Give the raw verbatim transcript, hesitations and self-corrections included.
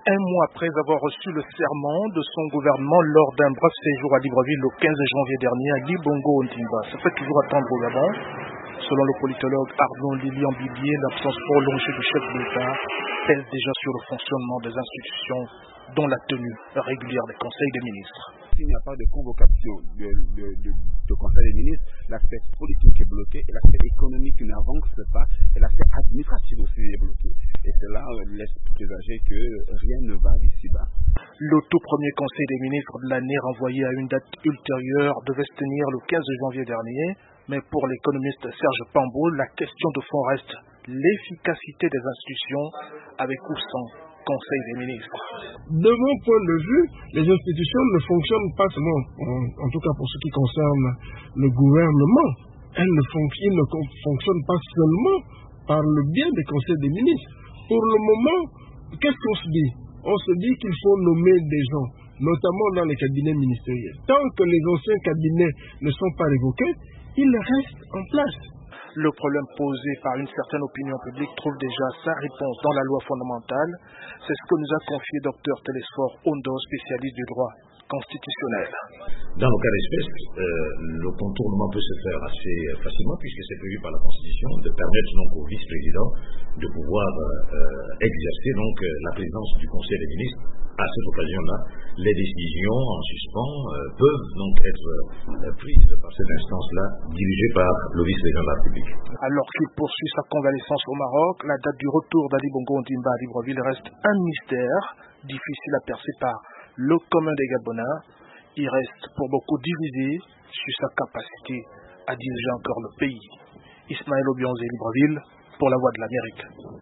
Un mois après avoir reçu le serment de son gouvernement lors d'un bref séjour à Libreville le quinze janvier dernier, Ali Bongo Ondimba se fait toujours attendre au Gabon. Selon le politologue Arnaud Lilian Bibier, l'absence prolongée du chef de l'État pèse déjà sur le fonctionnement des institutions, dont la tenue régulière des conseils des ministres. S'il n'y a pas de convocation de, de, de, de conseil des ministres, l'aspect politique est bloqué et l'aspect économique n'avance pas et l'aspect administratif aussi est bloqué. Et cela laisse présager que rien ne va d'ici bas. Le tout premier conseil des ministres de l'année renvoyé à une date ultérieure devait se tenir le quinze janvier dernier, mais pour l'économiste Serge Pambo, la question de fond reste l'efficacité des institutions avec ou sans conseil des ministres. De mon point de vue, les institutions ne fonctionnent pas seulement, en, en tout cas pour ce qui concerne le gouvernement, elles ne, fonctionnent, ne fonctionnent pas seulement par le biais des conseils des ministres. Pour le moment, qu'est-ce qu'on se dit? On se dit qu'il faut nommer des gens, notamment dans les cabinets ministériels. Tant que les anciens cabinets ne sont pas révoqués, ils restent en place. Le problème posé par une certaine opinion publique trouve déjà sa réponse dans la loi fondamentale. C'est ce que nous a confié Dr Télésphore Ondo, spécialiste du droit constitutionnel. Dans le cas d'espèce, euh, le contournement peut se faire assez facilement puisque c'est prévu par la Constitution de permettre donc au vice-président de pouvoir euh, exercer donc la présidence du Conseil des ministres. À cette occasion-là, les décisions en suspens euh, peuvent donc être euh, prises par cette instance-là, dirigée par le vice-président de la République. Alors qu'il poursuit sa convalescence au Maroc, la date du retour d'Ali Bongo Ondimba à Libreville reste un mystère, difficile à percer par le commun des Gabonais. Il reste pour beaucoup divisé sur sa capacité à diriger encore le pays. Ismaël Obionze, Libreville, pour la Voix de l'Amérique.